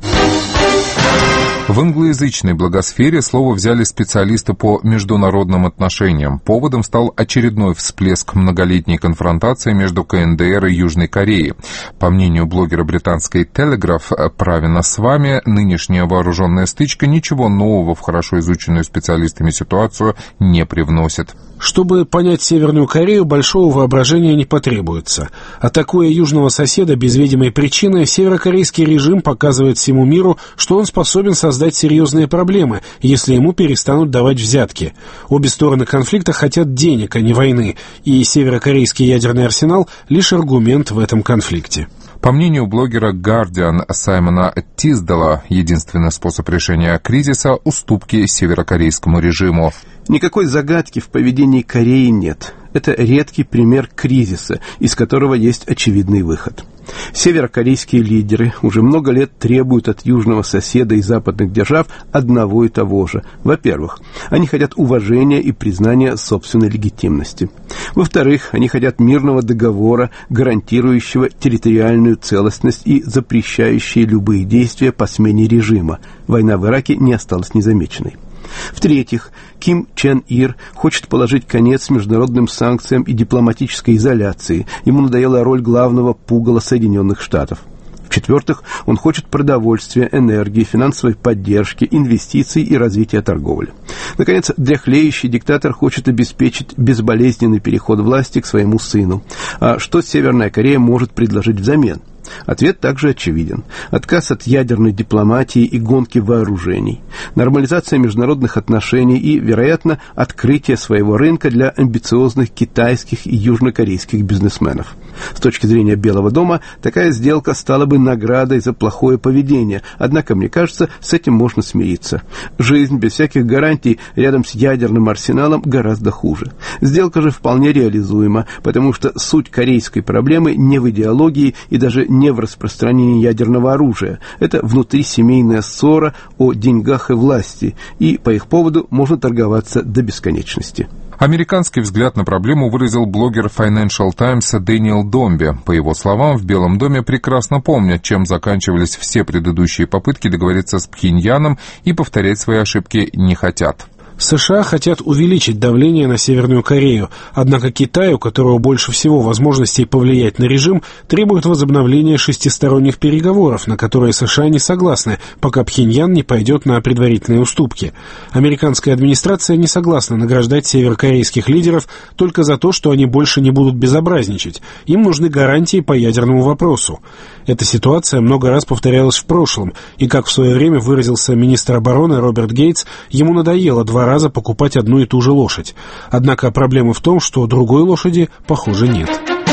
В англоязычной благосфере слово взяли специалисты по международным отношениям. Поводом стал очередной всплеск многолетней конфронтации между ка эн дэ эр и Южной Кореей. По мнению блогера британской Telegraph «Правильно с вами», нынешняя вооруженная стычка ничего нового в хорошо изученную специалистами ситуацию не привносит. Чтобы понять Северную Корею, большого воображения не потребуется. Атакуя южного соседа без видимой причины, северокорейский режим показывает всему миру, что он способен создать серьезные проблемы, если ему перестанут давать взятки. Обе стороны конфликта хотят денег, а не войны, и северокорейский ядерный арсенал — лишь аргумент в этом конфликте. По мнению блогера Guardian Саймона Тиздала, единственный способ решения кризиса – уступки северокорейскому режиму. Никакой загадки в поведении Кореи нет. Это редкий пример кризиса, из которого есть очевидный выход. Северокорейские лидеры уже много лет требуют от южного соседа и западных держав одного и того же. Во-первых, они хотят уважения и признания собственной легитимности. Во-вторых, они хотят мирного договора, гарантирующего территориальную целостность и запрещающие любые действия по смене режима. Война в Ираке не осталась незамеченной. В-третьих, Ким Чен Ир хочет положить конец международным санкциям и дипломатической изоляции. Ему надоела роль главного пугала Соединенных Штатов. В-четвертых, он хочет продовольствия, энергии, финансовой поддержки, инвестиций и развития торговли. Наконец, дряхлеющий диктатор хочет обеспечить безболезненный переход власти к своему сыну. А что Северная Корея может предложить взамен? Ответ также очевиден. Отказ от ядерной дипломатии и гонки вооружений, нормализация международных отношений и, вероятно, открытие своего рынка для амбициозных китайских и южнокорейских бизнесменов. С точки зрения Белого дома, такая сделка стала бы наградой за плохое поведение, однако, мне кажется, с этим можно смириться. Жизнь без всяких гарантий рядом с ядерным арсеналом гораздо хуже. Сделка же вполне реализуема, потому что суть корейской проблемы не в идеологии и даже не в распространении ядерного оружия. Это внутрисемейная ссора о деньгах и власти, и по их поводу можно торговаться до бесконечности. Американский взгляд на проблему выразил блогер Financial Times Дэниел Домби. По его словам, в Белом доме прекрасно помнят, чем заканчивались все предыдущие попытки договориться с Пхеньяном, и повторять свои ошибки не хотят. США хотят увеличить давление на Северную Корею, однако Китай, у которого больше всего возможностей повлиять на режим, требует возобновления шестисторонних переговоров, на которые США не согласны, пока Пхеньян не пойдет на предварительные уступки. Американская администрация не согласна награждать северокорейских лидеров только за то, что они больше не будут безобразничать. Им нужны гарантии по ядерному вопросу. Эта ситуация много раз повторялась в прошлом, и, как в свое время выразился министр обороны Роберт Гейтс, ему надоело два раза покупать одну и ту же лошадь. Однако проблема в том, что другой лошади, похоже, нет.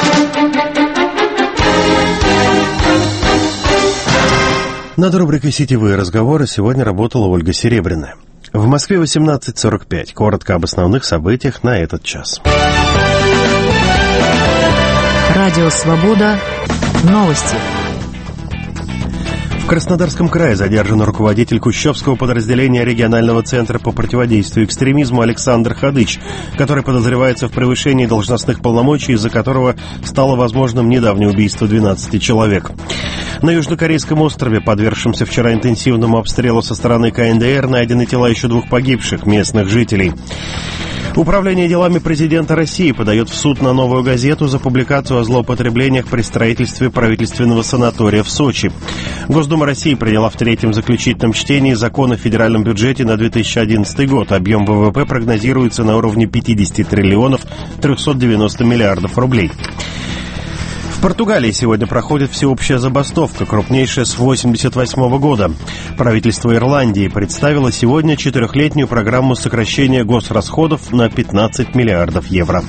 Над рубрикой «Сетевые разговоры» сегодня работала Ольга Серебряная. В Москве восемнадцать сорок пять. Коротко об основных событиях на этот час. Радио «Свобода». Новости. В Краснодарском крае задержан руководитель Кущевского подразделения регионального центра по противодействию экстремизму Александр Хадыч, который подозревается в превышении должностных полномочий, из-за которого стало возможным недавнее убийство двенадцати человек. На южнокорейском острове, подвергшемся вчера интенсивному обстрелу со стороны ка эн дэ эр, найдены тела еще двух погибших местных жителей. Управление делами президента России подает в суд на «Новую газету» за публикацию о злоупотреблениях при строительстве правительственного санатория в Сочи. Госдума России приняла в третьем заключительном чтении закон о федеральном бюджете на две тысячи одиннадцатый год. Объем ВВП прогнозируется на уровне пятьдесят триллионов триста девяносто миллиардов рублей. В Португалии сегодня проходит всеобщая забастовка, крупнейшая с восемьдесят восьмого года. Правительство Ирландии представило сегодня четырехлетнюю программу сокращения госрасходов на пятнадцать миллиардов евро.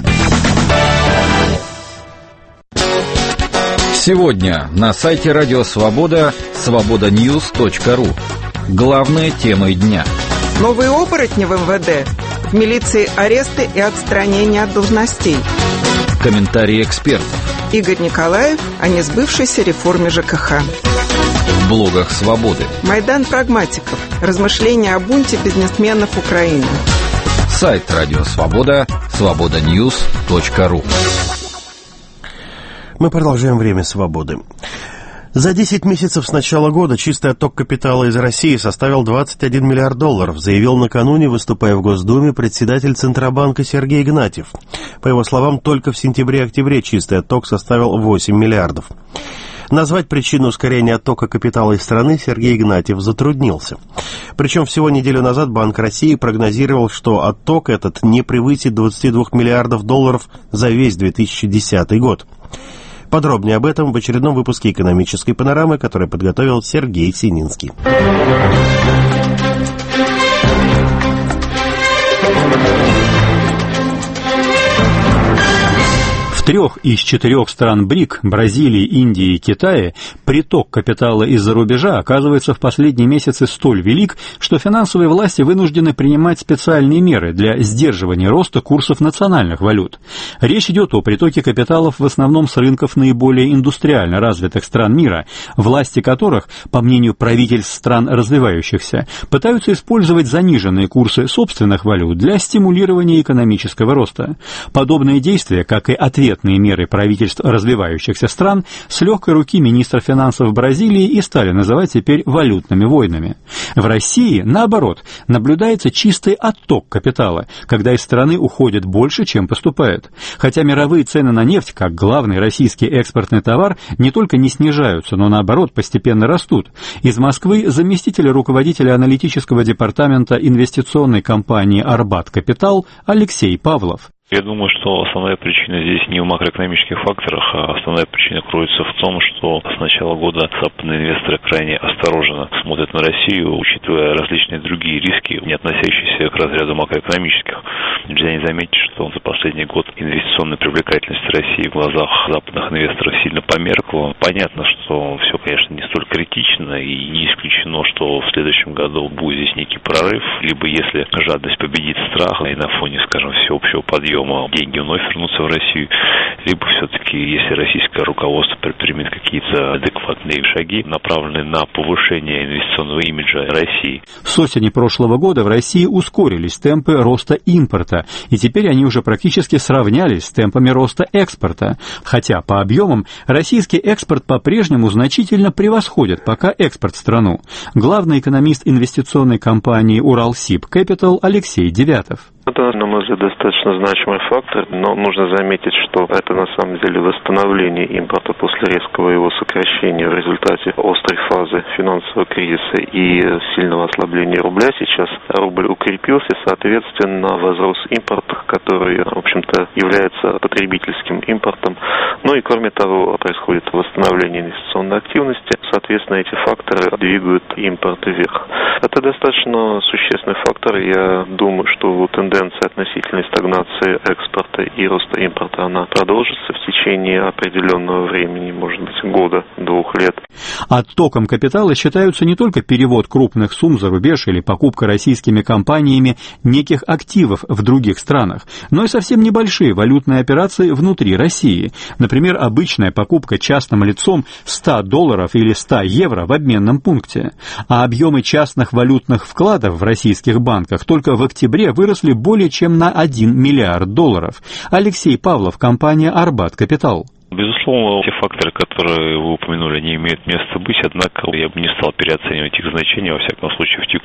Сегодня на сайте Радио Свобода свобода ньюс точка ру. Главные темы дня. Новые оборотни в эм вэ дэ. В милиции аресты и отстранения от должностей. Комментарии экспертов. Игорь Николаев о несбывшейся реформе жэ ка ха. В блогах «Свободы». Майдан прагматиков. Размышления о бунте бизнесменов Украины. Сайт Радио Свобода свобода ньюс точка ру. Мы продолжаем время свободы. За десять месяцев с начала года чистый отток капитала из России составил двадцать один миллиард долларов, заявил накануне, выступая в Госдуме, председатель Центробанка Сергей Игнатьев. По его словам, только в сентябре-октябре чистый отток составил восемь миллиардов. Назвать причину ускорения оттока капитала из страны Сергей Игнатьев затруднился. Причем всего неделю назад Банк России прогнозировал, что отток этот не превысит двадцать два миллиардов долларов за весь две тысячи десятый год. Подробнее об этом в очередном выпуске «Экономической панорамы», который подготовил Сергей Сининский. В трех из четырех стран БРИК – Бразилии, Индии и Китае – приток капитала из-за рубежа оказывается в последние месяцы столь велик, что финансовые власти вынуждены принимать специальные меры для сдерживания роста курсов национальных валют. Речь идет о притоке капиталов в основном с рынков наиболее индустриально развитых стран мира, власти которых, по мнению правительств стран развивающихся, пытаются использовать заниженные курсы собственных валют для стимулирования экономического роста. Подобные действия, как и ответ меры правительств развивающихся стран, с легкой руки министра финансов Бразилии и стали называть теперь валютными войнами. В России, наоборот, наблюдается чистый отток капитала, когда из страны уходит больше, чем поступает. Хотя мировые цены на нефть, как главный российский экспортный товар, не только не снижаются, но наоборот постепенно растут. Из Москвы заместитель руководителя аналитического департамента инвестиционной компании «Арбат Капитал» Алексей Павлов. Я думаю, что основная причина здесь не в макроэкономических факторах, а основная причина кроется в том, что с начала года западные инвесторы крайне осторожно смотрят на Россию, учитывая различные другие риски, не относящиеся к разряду макроэкономических. Нельзя не заметить, что за последний год инвестиционная привлекательность России в глазах западных инвесторов сильно померкла. Понятно, что все, конечно, не столь критично, и не исключено, что в следующем году будет здесь некий прорыв, либо если жадность победит страх, и на фоне, скажем, всеобщего подъема деньги вновь вернутся в Россию, либо все-таки, если российское руководство предпримет какие-то адекватные шаги, направленные на повышение инвестиционного имиджа России. С осени прошлого года в России ускорились темпы роста импорта, и теперь они уже практически сравнялись с темпами роста экспорта. Хотя по объемам российский экспорт по-прежнему значительно превосходит пока экспорт в страну. Главный экономист инвестиционной компании «Уралсиб Кэпитал» Алексей Девятов. Это, на мой взгляд, достаточно значимый фактор, но нужно заметить, что это на самом деле восстановление импорта после резкого его сокращения в результате острой фазы финансового кризиса и сильного ослабления рубля. Сейчас рубль укрепился, соответственно, возрос импорт, который, в общем-то, является потребительским импортом. Ну и, кроме того, происходит восстановление инвестиционной активности. Соответственно, эти факторы двигают импорт вверх. Это достаточно существенный фактор. Я думаю, что тенденция относительной стагнации экспорта и роста импорта, она продолжится в течение определенного времени, может быть, года, двух лет. Оттоком капитала считаются не только перевод крупных сумм за рубеж или покупка российскими компаниями неких активов в других странах, но и совсем небольшие валютные операции внутри России. Например, обычная покупка частным лицом ста долларов или ста евро в обменном пункте. А объемы частных валютных вкладов в российских банках только в октябре выросли более чем на один миллиард долларов. Алексей Павлов, компания «Арбат Капитал». Безусловно, те факторы, которые вы упомянули, не имеют места быть, однако я бы не стал переоценивать их значение, во всяком случае, в текущей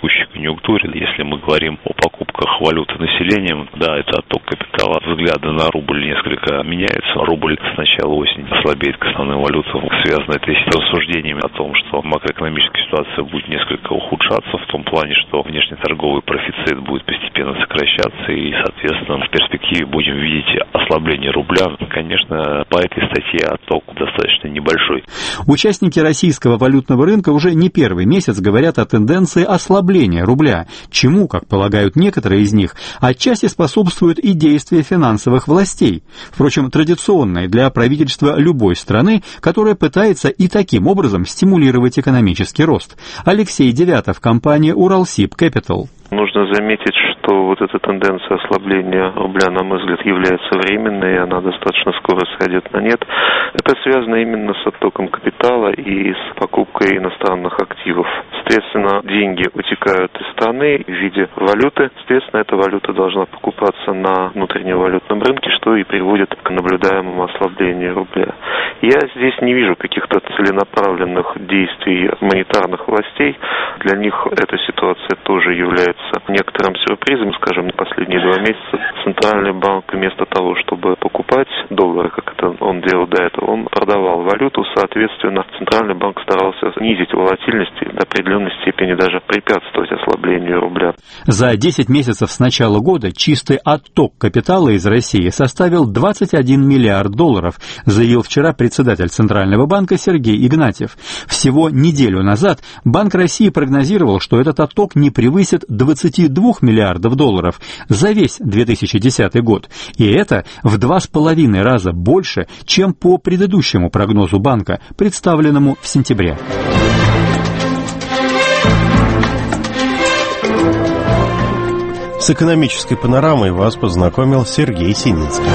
конъюнктуре. Если мы говорим о покупках валюты населением, да, это отток капитала. Взгляды на рубль несколько меняются. Рубль с начала осени ослабеет к основным валютам. Связано это с рассуждениями о том, что макроэкономическая ситуация будет несколько ухудшаться в том плане, что внешнеторговый профицит будет постепенно сокращаться и, соответственно, в перспективе будем видеть ослабление рубля. Конечно, по этой статье отток достаточно небольшой. Участники российского валютного рынка уже не первый месяц говорят о тенденции ослабления рубля, чему, как полагают некоторые из них, отчасти способствуют и действия финансовых властей. Впрочем, традиционные для правительства любой страны, которая пытается и таким образом стимулировать экономический рост. Алексей Девятов, компания «Уралсиб Кэпитал». Нужно заметить, что вот эта тенденция ослабления рубля, на мой взгляд, является временной, и она достаточно скоро сойдет на нет. Это связано именно с оттоком капитала и с покупкой иностранных активов. Соответственно, деньги утекают из страны в виде валюты. Соответственно, эта валюта должна покупаться на внутреннем валютном рынке, что и приводит к наблюдаемому ослаблению рубля. Я здесь не вижу каких-то целенаправленных действий монетарных властей. Для них эта ситуация тоже является некоторым сюрпризом. Скажем, последние два месяца Центральный банк вместо того, чтобы покупать доллары, как это он делал до этого, он продавал валюту. Соответственно, Центральный банк старался снизить волатильность и до определенной степени даже препятствовать ослаблению рубля. За десять месяцев с начала года чистый отток капитала из России составил двадцать один миллиард долларов, заявил вчера председатель Центрального банка Сергей Игнатьев. Всего неделю назад Банк России прогнозировал, что этот отток не превысит двадцати двух миллиардов долларов за весь две тысячи десятый год. И это в два с половиной раза больше, чем по предыдущему прогнозу банка, представленному в сентябре. С экономической панорамой вас познакомил Сергей Синицкий.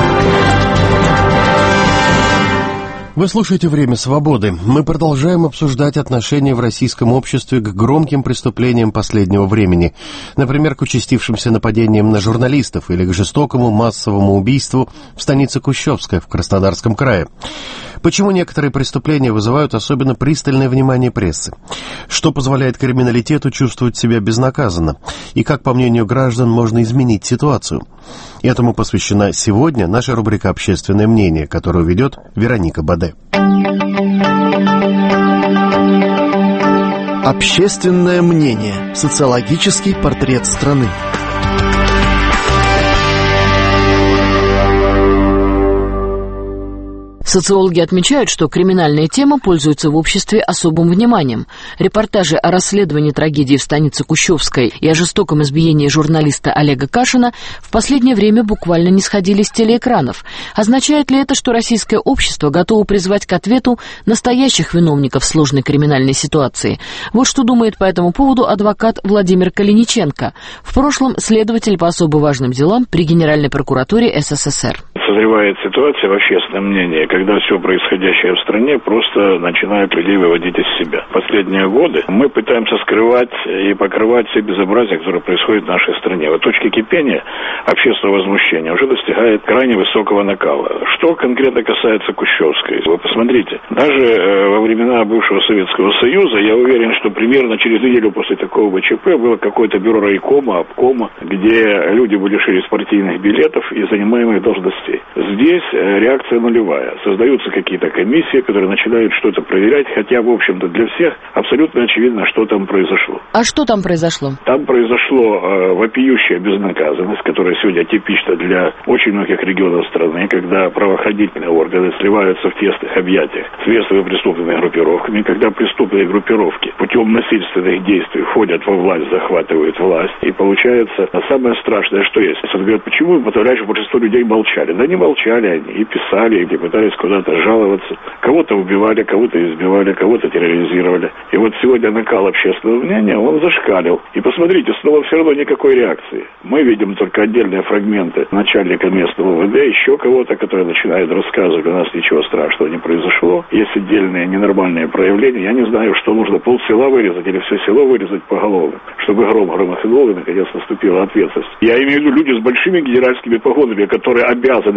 Вы слушаете «Время свободы». Мы продолжаем обсуждать отношение в российском обществе к громким преступлениям последнего времени. Например, к участившимся нападениям на журналистов или к жестокому массовому убийству в станице Кущевская в Краснодарском крае. Почему некоторые преступления вызывают особенно пристальное внимание прессы? Что позволяет криминалитету чувствовать себя безнаказанно? И как, по мнению граждан, можно изменить ситуацию? Этому посвящена сегодня наша рубрика «Общественное мнение», которую ведет Вероника Баде. Общественное мнение. Социологический портрет страны. Социологи отмечают, что криминальная тема пользуется в обществе особым вниманием. Репортажи о расследовании трагедии в станице Кущевской и о жестоком избиении журналиста Олега Кашина в последнее время буквально не сходили с телеэкранов. Означает ли это, что российское общество готово призвать к ответу настоящих виновников сложной криминальной ситуации? Вот что думает по этому поводу адвокат Владимир Калиниченко, в прошлом следователь по особо важным делам при Генеральной прокуратуре СССР. Созревает ситуация в общественном мнении, когда все происходящее в стране просто начинает людей выводить из себя. Последние годы мы пытаемся скрывать и покрывать все безобразия, которые происходят в нашей стране. Вот точки кипения общественного возмущения уже достигает крайне высокого накала. Что конкретно касается Кущевской, вы посмотрите, даже во времена бывшего Советского Союза, я уверен, что примерно через неделю после такого ЧП было какое-то бюро райкома, обкома, где люди были лишились партийных билетов и занимаемых должностей. Здесь реакция нулевая. Создаются какие-то комиссии, которые начинают что-то проверять, хотя, в общем-то, для всех абсолютно очевидно, что там произошло. А что там произошло? Там произошло э, вопиющая безнаказанность, которая сегодня типична для очень многих регионов страны, когда правоохранительные органы сливаются в тесных объятиях с местными преступными группировками, когда преступные группировки путем насильственных действий входят во власть, захватывают власть, и получается самое страшное, что есть. Он говорит, почему подавляющее большинство людей молчали? Да не молчали они, и писали, и пытались куда-то жаловаться. Кого-то убивали, кого-то избивали, кого-то терроризировали. И вот сегодня накал общественного мнения, он зашкалил. И посмотрите, снова все равно никакой реакции. Мы видим только отдельные фрагменты начальника местного ВД, еще кого-то, который начинает рассказывать, у нас ничего страшного не произошло. Есть отдельные ненормальные проявления. Я не знаю, что нужно пол села вырезать или все село вырезать поголовно, чтобы гром громыхнул и наконец наступила ответственность. Я имею в виду люди с большими генеральскими погонами, которые обязаны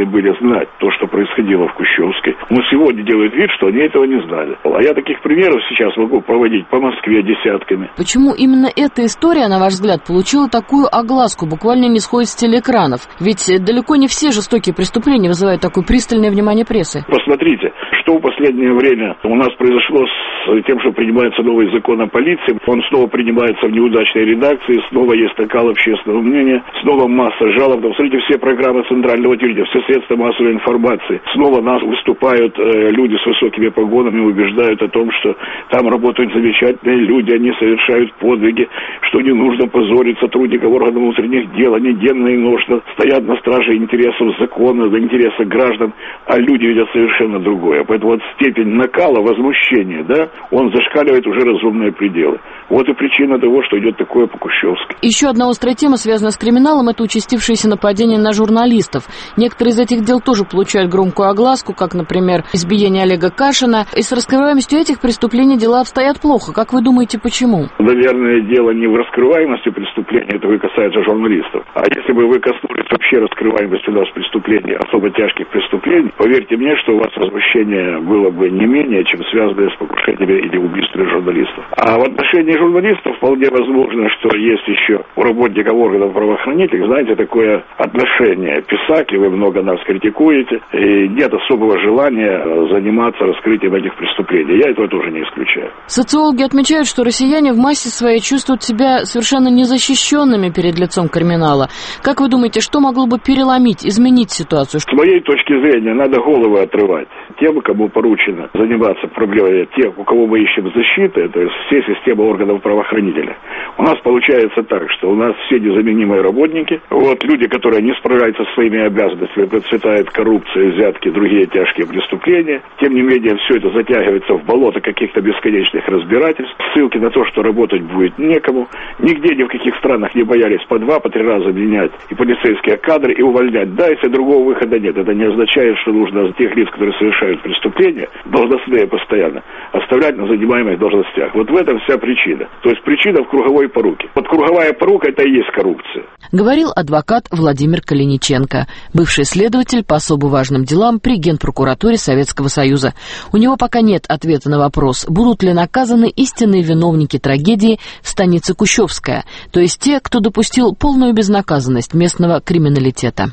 должны были знать то, что происходило в Кущевской, но сегодня делают вид, что они этого не знали. А я таких примеров сейчас могу проводить по Москве десятками. Почему именно эта история, на ваш взгляд, получила такую огласку, буквально не сходит с телеэкранов? Ведь далеко не все жестокие преступления вызывают такое пристальное внимание прессы. Посмотрите, что в последнее время у нас произошло с тем, что принимается новый закон о полиции. Он снова принимается в неудачной редакции, снова есть накал общественного мнения, снова масса жалоб. Посмотрите, все программы центрального телевидения, все средства массовой информации. Снова нас выступают э, люди с высокими погонами, убеждают о том, что там работают замечательные люди, они совершают подвиги, что не нужно позорить сотрудников органов внутренних дел, они денно и ношно стоят на страже интересов закона, за интересы граждан, а люди видят совершенно другое. Поэтому вот степень накала, возмущения, да, он зашкаливает уже разумные пределы. Вот и причина того, что идет такое по Кущевской. Еще одна острая тема, связанная с криминалом, это участившиеся нападения на журналистов. Некоторые из этих дел тоже получают громкую огласку, как, например, избиение Олега Кашина. И с раскрываемостью этих преступлений дела обстоят плохо. Как вы думаете, почему? Наверное, дело не в раскрываемости преступлений, это касается журналистов. А если бы вы коснулись вообще раскрываемости у нас преступлений, особо тяжких преступлений, поверьте мне, что у вас возмущение было бы не менее, чем связанное с покушениями или убийствами журналистов. А в отношении журналистов вполне возможно, что есть еще у работников органов правоохранительных, знаете, такое отношение. Писаки, вы много нас критикуете, и нет особого желания заниматься раскрытием этих преступлений. Я этого тоже не исключаю. Социологи отмечают, что россияне в массе своей чувствуют себя совершенно незащищенными перед лицом криминала. Как вы думаете, что могло бы переломить, изменить ситуацию? С моей точки зрения, надо головы отрывать. Тем, кому поручено заниматься проблемой, те, у кого мы ищем защиты, то есть все системы органов правоохранителя. У нас получается так, что у нас все незаменимые работники, вот люди, которые не справляются со своими обязанностями, процветает коррупция, взятки, другие тяжкие преступления. Тем не менее, все это затягивается в болото каких-то бесконечных разбирательств, ссылки на то, что работать будет некому. Нигде ни в каких странах не боялись по два, по три раза менять и полицейские кадры, и увольнять. Да, если другого выхода нет, это не означает, что нужно тех лиц, которые совершают преступления, должностные постоянно, оставлять на занимаемых должностях. Вот в этом вся причина. То есть причина в круговой поруке. Вот круговая порука — это и есть коррупция. Говорил адвокат Владимир Калиниченко, бывший следователь по особо важным делам при Генпрокуратуре Советского Союза. У него пока нет ответа на вопрос, будут ли наказаны истинные виновники трагедии в станице Кущевская, то есть те, кто допустил полную безнаказанность местного криминалитета.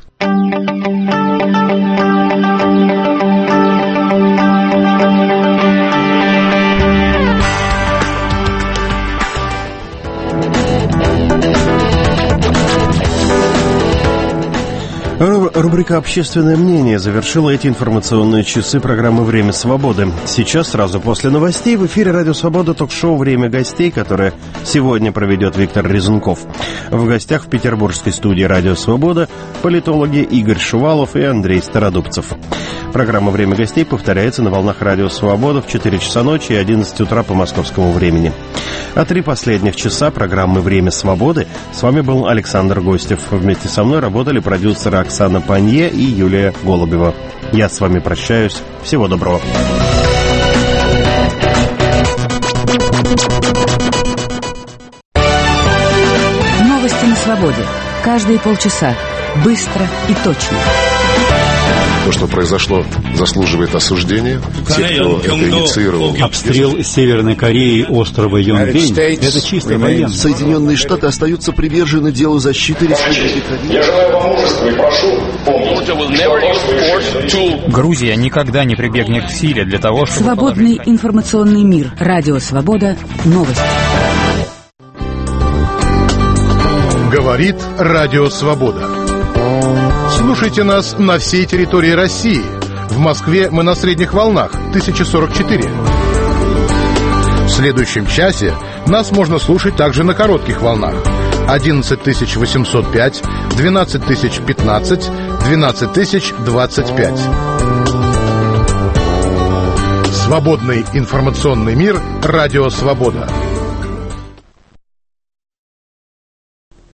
Рубрика «Общественное мнение» завершила эти информационные часы программы «Время свободы». Сейчас, сразу после новостей, в эфире «Радио Свобода» ток-шоу «Время гостей», которое сегодня проведет Виктор Резунков. В гостях в петербургской студии «Радио Свобода» политологи Игорь Шувалов и Андрей Стародубцев. Программа «Время гостей» повторяется на волнах «Радио Свобода» в четыре часа ночи и одиннадцать утра по московскому времени. А три последних часа программы «Время свободы» с вами был Александр Гостев. Вместе со мной работали продюсеры Оксана Панье и Юлия Голубева. Я с вами прощаюсь. Всего доброго. Новости на свободе. Каждые полчаса. Быстро и точно. То, что произошло, заслуживает осуждения. Те, кто это инициировал. Обстрел Северной Кореи острова Йонбень – это чисто военно. Соединенные Штаты остаются привержены делу защиты республики Корея. Я желаю вам мужества и прошу помнить. Грузия никогда не прибегнет к силе для того, чтобы... Свободный положить... информационный мир. Радио Свобода. Новости. Говорит Радио Свобода. Слушайте нас на всей территории России. В Москве мы на средних волнах тысяча сорок четыре. В следующем часе нас можно слушать также на коротких волнах одиннадцать тысяч восемьсот пять, двенадцать тысяч пятнадцать, двенадцать тысяч двадцать пять. Свободный информационный мир. Радио Свобода.